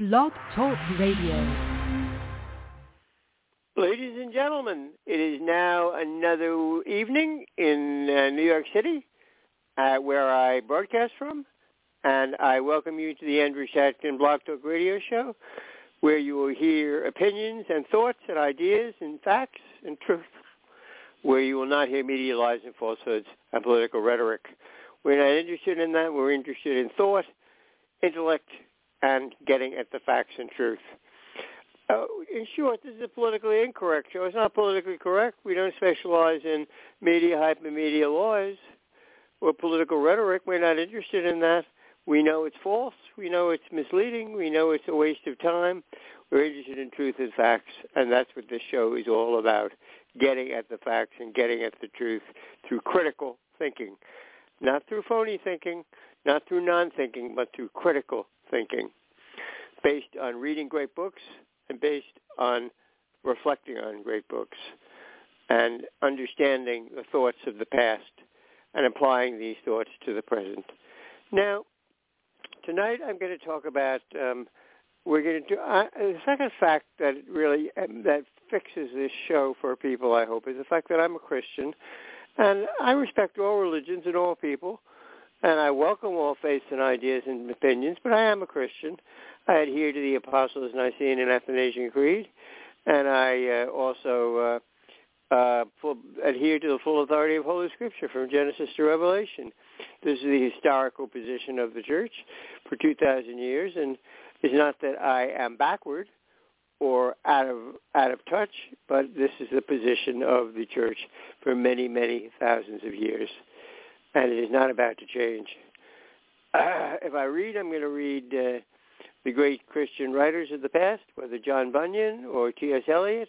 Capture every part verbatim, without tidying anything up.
Blog Talk Radio. Ladies and gentlemen, it is now another evening in uh, New York City, uh, where I broadcast from, and I welcome you to the Andrew Shatkin Blog Talk Radio Show, where you will hear opinions and thoughts and ideas and facts and truth, where you will not hear media lies and falsehoods and political rhetoric. We're not interested in that. We're interested in thought, intellect, and getting at the facts and truth. Uh, in short, this is a politically incorrect show. It's not politically correct. We don't specialize in media hype and media lies or political rhetoric. We're not interested in that. We know it's false. We know it's misleading. We know it's a waste of time. We're interested in truth and facts, and that's what this show is all about, getting at the facts and getting at the truth through critical thinking. Not through phony thinking, not through non-thinking, but through critical thinking, based on reading great books and based on reflecting on great books and understanding the thoughts of the past and applying these thoughts to the present. Now, tonight I'm going to talk about, um, we're going to do, uh, the second fact that really, um, that fixes this show for people, I hope, is the fact that I'm a Christian, and I respect all religions and all people, and I welcome all faiths and ideas and opinions, but I am a Christian. I adhere to the Apostles' Nicene and Athanasian Creed, and I uh, also uh, uh, full, adhere to the full authority of Holy Scripture from Genesis to Revelation. This is the historical position of the Church for two thousand years, and it's not that I am backward or out of out of touch, but this is the position of the Church for many, many thousands of years, and it is not about to change. Uh, if I read, I'm going to read uh, the great Christian writers of the past, whether John Bunyan or T S. Eliot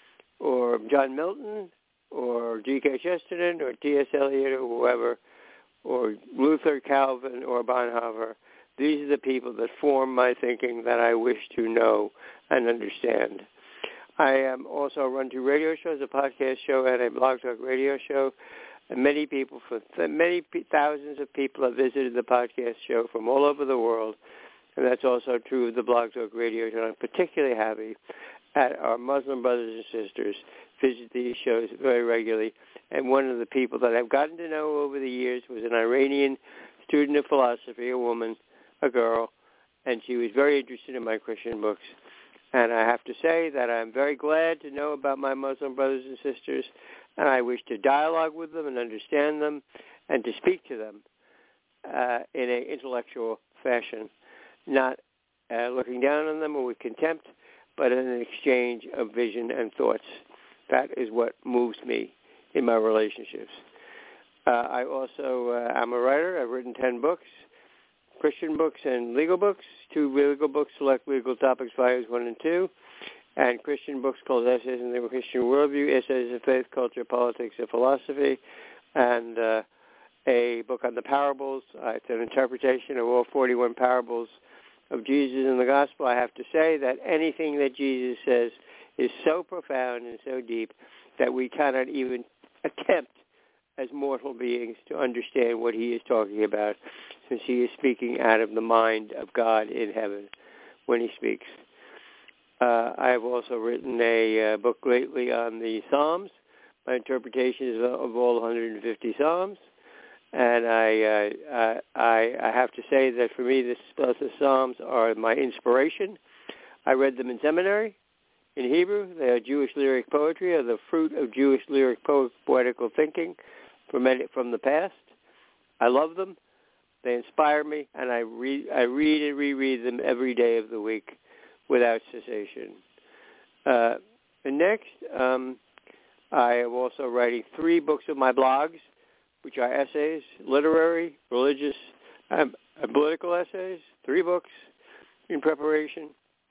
or John Milton or G K. Chesterton or T S. Eliot or whoever, or Luther, Calvin, or Bonhoeffer. These are the people that form my thinking that I wish to know and understand. I um, also run two radio shows, a podcast show and a blog talk radio show. And many people, for many thousands of people have visited the podcast show from all over the world. And that's also true of the blog talk radio show. I'm particularly happy that our Muslim brothers and sisters visit these shows very regularly. And one of the people that I've gotten to know over the years was an Iranian student of philosophy, a woman, a girl, and she was very interested in my Christian books. And I have to say that I'm very glad to know about my Muslim brothers and sisters, and I wish to dialogue with them and understand them and to speak to them uh, in an intellectual fashion, not uh, looking down on them or with contempt, but in an exchange of vision and thoughts. That is what moves me in my relationships. Uh, I also uh, am a writer. I've written ten books, Christian books and legal books, two legal books, Select Legal Topics, Volumes one and two, and Christian books called Essays in the Christian Worldview, Essays in Faith, Culture, Politics, and Philosophy, and uh, a book on the parables. Uh, it's an interpretation of all forty-one parables of Jesus in the Gospel. I have to say that anything that Jesus says is so profound and so deep that we cannot even attempt as mortal beings to understand what he is talking about, since he is speaking out of the mind of God in heaven when he speaks. Uh, I have also written a uh, book lately on the Psalms, my interpretations of, of all one hundred fifty Psalms. And I, uh, I, I have to say that for me, the, the Psalms are my inspiration. I read them in seminary in Hebrew. They are Jewish lyric poetry, are the fruit of Jewish lyric po- poetical thinking from, any, from the past. I love them. They inspire me, and I read, I read and reread them every day of the week without cessation. Uh, and next, um, I am also writing three books of my blogs, which are essays, literary, religious, um, uh, political essays, three books in preparation.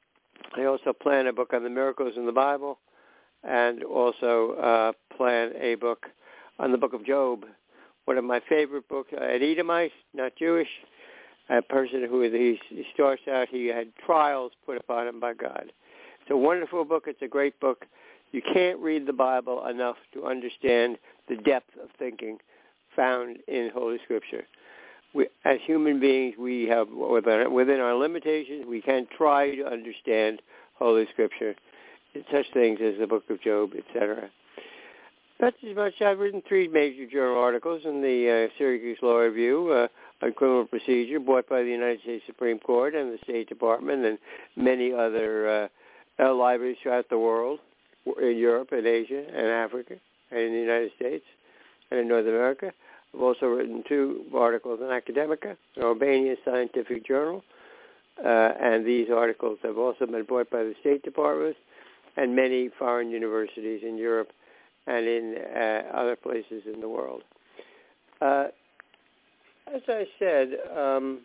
I also plan a book on the miracles in the Bible, and also uh, plan a book on the book of Job, one of my favorite books. An Edomite, not Jewish, a person who he, he starts out, he had trials put upon him by God. It's a wonderful book. It's a great book. You can't read the Bible enough to understand the depth of thinking found in Holy Scripture. we, as human beings, we have, within, within our limitations, we can try to understand Holy Scripture, such things as the Book of Job, et cetera. That's as much. I've written three major journal articles in the uh, Syracuse Law Review uh, on criminal procedure, bought by the United States Supreme Court and the State Department and many other uh, uh, libraries throughout the world, in Europe and Asia and Africa and in the United States and in North America. I've also written two articles in Academica, an Albanian scientific journal, uh, and these articles have also been bought by the State Department and many foreign universities in Europe and in uh, other places in the world. Uh, as I said, um,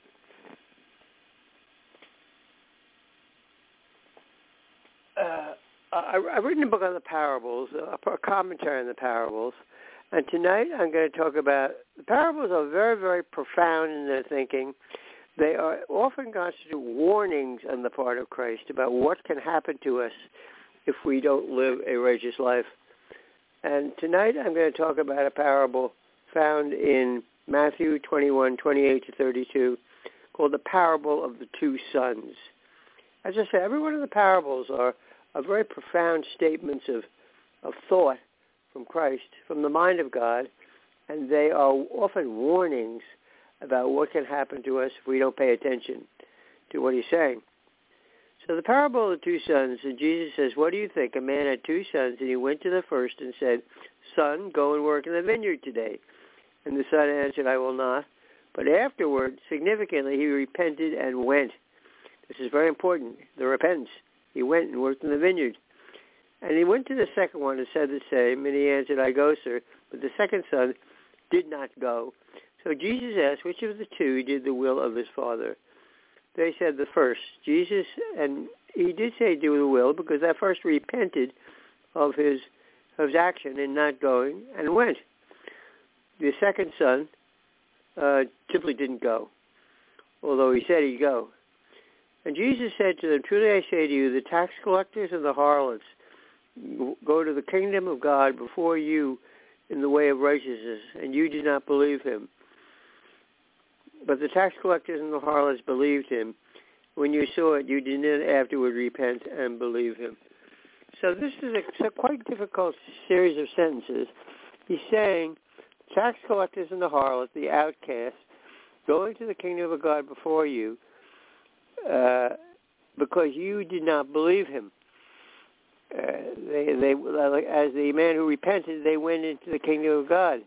uh, I, I've written a book on the parables, a commentary on the parables, and tonight I'm going to talk about, the parables are very, very profound in their thinking. They are often constitute warnings on the part of Christ about what can happen to us if we don't live a righteous life. And tonight I'm going to talk about a parable found in Matthew twenty-one, twenty-eight to thirty-two, called the parable of the two sons. As I said, every one of the parables are, are very profound statements of, of thought from Christ, from the mind of God, and they are often warnings about what can happen to us if we don't pay attention to what he's saying. So the parable of the two sons, and Jesus says, what do you think? A man had two sons, and he went to the first and said, son, go and work in the vineyard today. And the son answered, I will not. But afterward, significantly, he repented and went. This is very important, the repentance. He went and worked in the vineyard. And he went to the second one and said the same, and he answered, I go, sir. But the second son did not go. So Jesus asked, which of the two did the will of his father? They said the first. Jesus, and he did say do the will because that first repented of his, of his action in not going and went. The second son uh, simply didn't go, although he said he'd go. And Jesus said to them, truly I say to you, the tax collectors and the harlots go to the kingdom of God before you in the way of righteousness, and you did not believe him. But the tax collectors and the harlots believed him. When you saw it, you did not afterward repent and believe him. So this is a, a quite difficult series of sentences. He's saying, tax collectors and the harlots, the outcasts, go into the kingdom of God before you uh, because you did not believe him. Uh, they, they, as the man who repented, they went into the kingdom of God.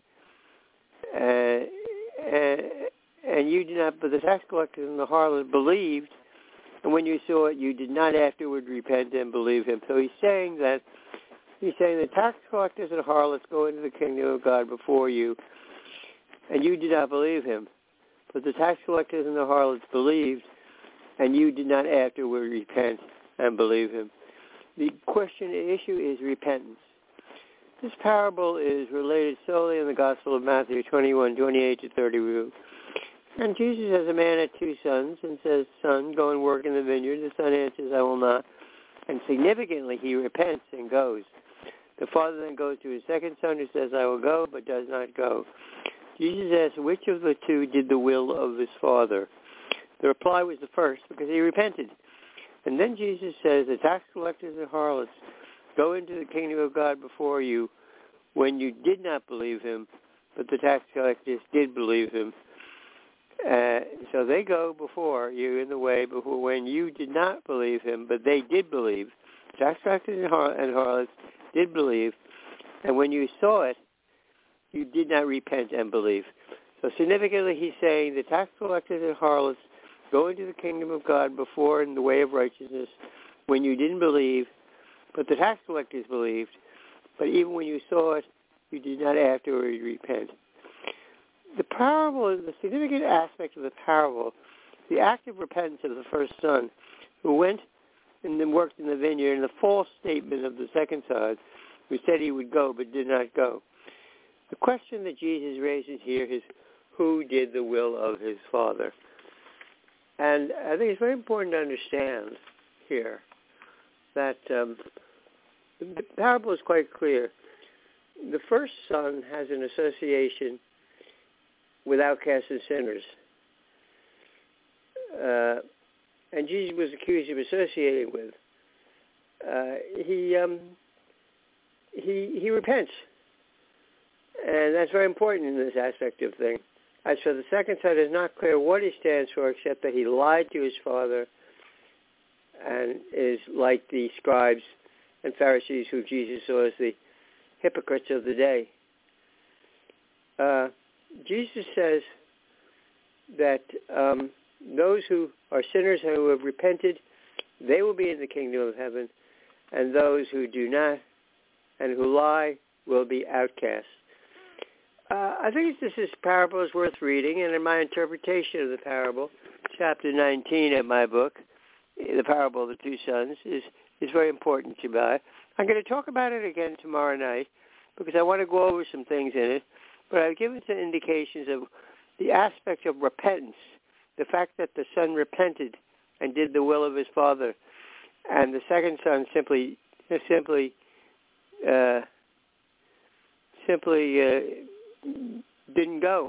Uh, and, and you did not, but the tax collectors and the harlots believed, and when you saw it, you did not afterward repent and believe him. So he's saying that, he's saying the tax collectors and harlots go into the kingdom of God before you, and you did not believe him. But the tax collectors and the harlots believed, and you did not afterward repent and believe him. The question, the issue is repentance. This parable is related solely in the Gospel of Matthew twenty-one, twenty-eight to thirty-two. And Jesus has a man had two sons and says, son, go and work in the vineyard. The son answers, I will not. And significantly, he repents and goes. The father then goes to his second son who says, I will go, but does not go. Jesus asks, which of the two did the will of his father? The reply was the first, because he repented. And then Jesus says, the tax collectors and harlots go into the kingdom of God before you when you did not believe him, but the tax collectors did believe him. Uh, so they go before you in the way before when you did not believe him, but they did believe. Tax collectors and, har- and harlots did believe, and when you saw it, you did not repent and believe. So significantly, he's saying the tax collectors and harlots go into the kingdom of God before in the way of righteousness when you didn't believe, but the tax collectors believed. But even when you saw it, you did not afterward repent. The parable, the significant aspect of the parable, the active repentance of the first son, who went and then worked in the vineyard, and the false statement of the second son, who said he would go but did not go. The question that Jesus raises here is, who did the will of his father? And I think it's very important to understand here that um, the parable is quite clear. The first son has an association with outcasts and sinners. uh, and Jesus was accused of associating with, uh, he um, he he repents, and that's very important in this aspect of thing. As for the second son, it's not clear what he stands for, except that he lied to his father and is like the scribes and Pharisees who Jesus saw as the hypocrites of the day. Uh, Jesus says that um, those who are sinners and who have repented, they will be in the kingdom of heaven, and those who do not and who lie will be outcast. Uh, I think this is parable is worth reading, and in my interpretation of the parable, chapter nineteen of my book, the parable of the two sons, is, is very important to me. I'm going to talk about it again tomorrow night because I want to go over some things in it, but I've given some indications of the aspect of repentance, the fact that the son repented and did the will of his father, and the second son simply simply uh, simply uh, didn't go.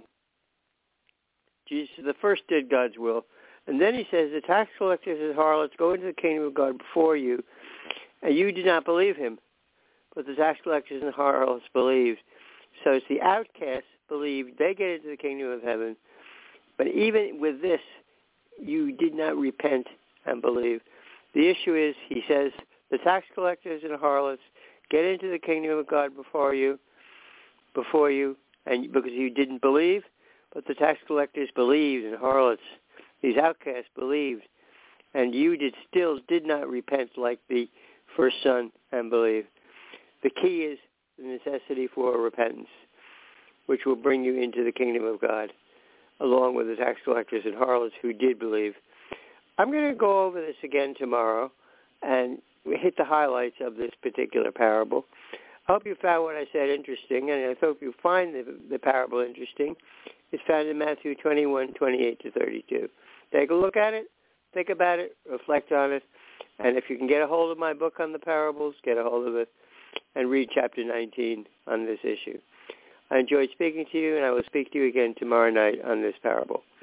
Jesus, the first did God's will. And then he says, the tax collectors and harlots go into the kingdom of God before you, and you did not believe him. But the tax collectors and harlots believed. So it's the outcasts believed. They get into the kingdom of heaven. But even with this, you did not repent and believe. The issue is, he says, the tax collectors and harlots get into the kingdom of God before you, before you, and because you didn't believe, but the tax collectors believed and harlots, these outcasts believed, and you did still did not repent like the first son and believe. The key is the necessity for repentance, which will bring you into the kingdom of God, along with the tax collectors and harlots who did believe. I'm going to go over this again tomorrow and hit the highlights of this particular parable. I hope you found what I said interesting, and I hope you find the, the parable interesting. It's found in Matthew twenty-one, twenty-eight to thirty-two. Take a look at it, think about it, reflect on it, and if you can get a hold of my book on the parables, get a hold of it, and read chapter nineteen on this issue. I enjoyed speaking to you, and I will speak to you again tomorrow night on this parable.